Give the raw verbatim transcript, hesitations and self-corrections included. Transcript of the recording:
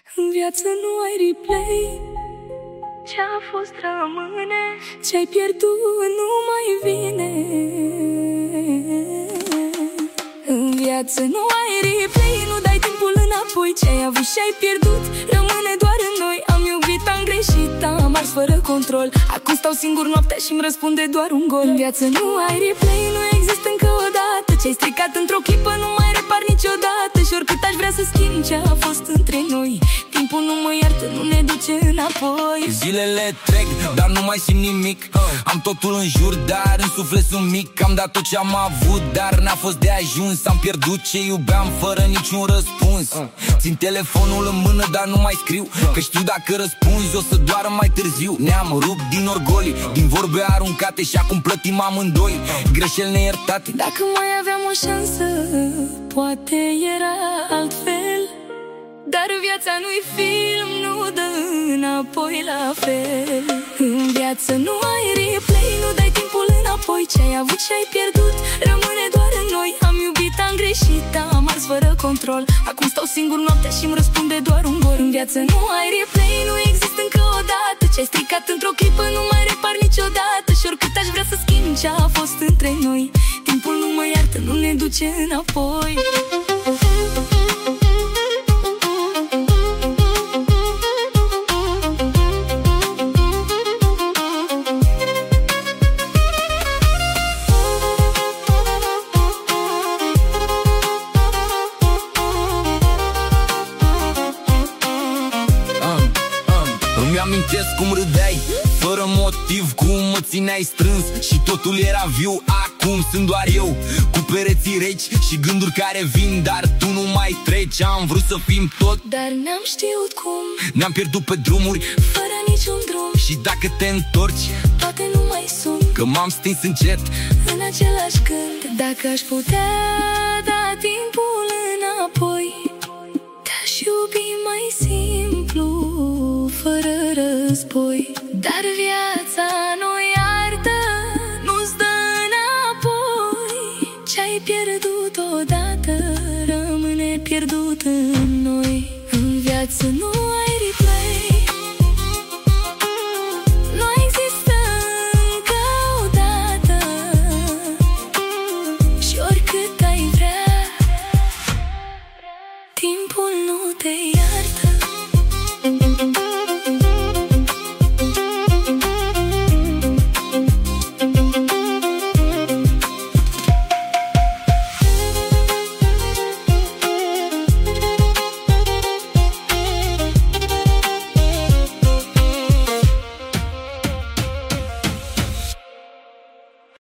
În viață nu ai replay, ce-a fost rămâne, ce-ai pierdut nu mai vine. În viață nu ai replay, nu dai timpul înapoi, ce-ai avut și-ai pierdut rămâne doar în noi. Am iubit, am greșit, am ars fără control. Acum stau singur noaptea și-mi răspunde doar un gol. În viață nu ai replay, nu există încă o dată, ce-ai stricat într-o clipă nu mai repar niciodată. Și oricât aș vrea să schimb ce a fost între noi, timpul nu mă iartă, nu ne duce înapoi. Zilele trec, dar nu mai simt nimic. Am totul în jur, dar în suflet sunt mic. Am dat tot ce-am avut, dar n-a fost de ajuns. Am pierdut ce iubeam fără niciun răspuns. Țin telefonul în mână, dar nu mai scriu, că știu dacă răspunzi o să doară mai târziu. Ne-am rupt din orgolii, din vorbe aruncate, și acum plătim amândoi greșeli neiertate. Dacă mai aveam o șansă, poate era altfel, dar viața nu-i film, nu dă înapoi la fel. În viață nu ai replay, nu dai timpul înapoi, ce-ai avut și-ai pierdut rămâne doar în noi. Am iubit, am greșit, am ars fără control. Acum stau singur noaptea și-mi răspunde doar un gol. În viață nu ai replay, nu există încă o dată, ce-ai stricat într-o clipă nu mai repar niciodată. Și oricât aș vrea să schimb ce a fost între noi, timpul nu mă iartă, nu ne duce înapoi. Îmi amintesc cum râdeai fără motiv, cum mă țineai strâns și totul era viu. Acum sunt doar eu, cu pereții reci și gânduri care vin, dar tu nu mai treci. Am vrut să fim tot, dar n-am știut cum. Ne-am pierdut pe drumuri, fără niciun drum. Și dacă te întorci, poate nu mai sun, că m-am stins încet în același gând. Dacă aș putea da timpul înapoi, te-aș iubi mai simplu, fără război. Dar viața nu iartă, nu-ți dă înapoi, ce-ai pierdut odată rămâne pierdut în noi. În viață nu ai replay, nu există încă o dată, și oricât ai vrea, timpul nu te iartă.